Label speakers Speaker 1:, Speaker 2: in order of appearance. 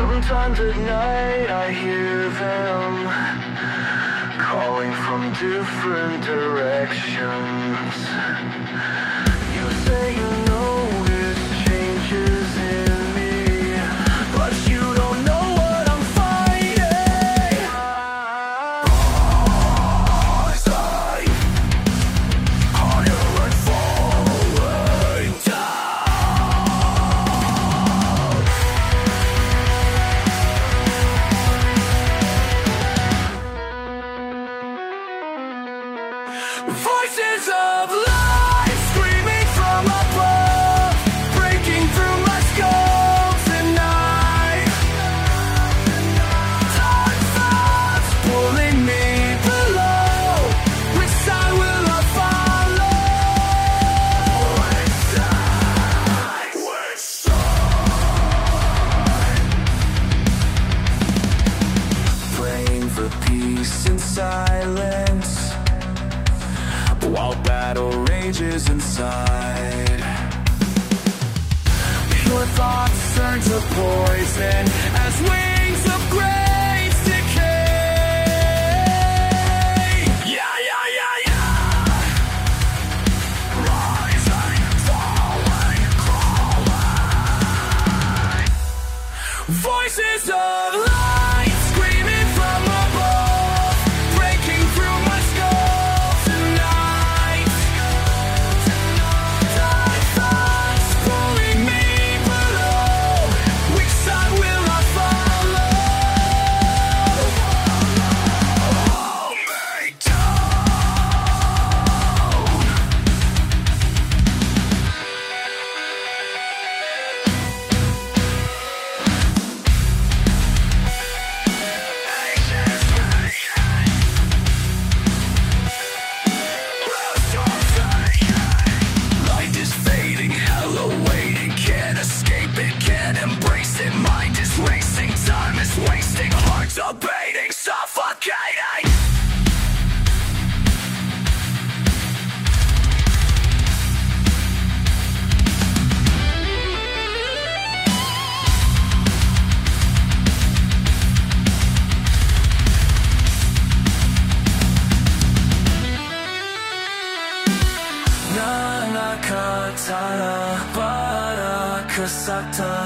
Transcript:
Speaker 1: Sometimes at night I hear them calling from different directions. You say you notice changes in me, but you don't know what I'm fighting. Outside, higher and falling down. Voices of life screaming from above, breaking through my skull tonight. Dark thoughts pulling me below. Which side will I follow? Which side? Which side? Praying for peace and silence while battle rages inside. Your thoughts turn to poison as wings of graves decay. Yeah, yeah, yeah, yeah. Rising, falling, crawling. Voices of light screaming from above, breaking through my skull tonight. Dark thoughts pulling me below. Which side will I follow? Hold me Light is fading, hell awaiting. Can't escape it, can't embrace it. Mind is racing, time is wasting. Hearts are beating, suffocating. Nanakatara para kasaktan.